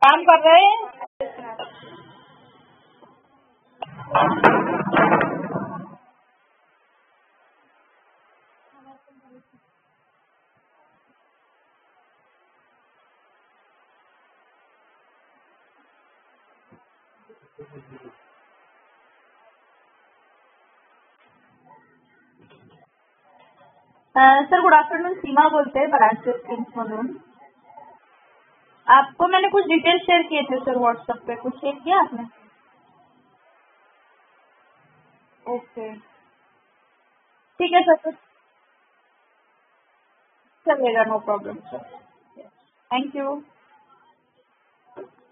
काम कर रहे हैं। सर गुड आफ्टरनून, सीमा बोलते हैं ब्रांचेस टीम्स मधून। आपको मैंने कुछ डिटेल्स शेयर किए थे सर व्हाट्सएप पे, कुछ चेक किया आपने? ओके ठीक है सर, चलेगा, no problem sir, thank you.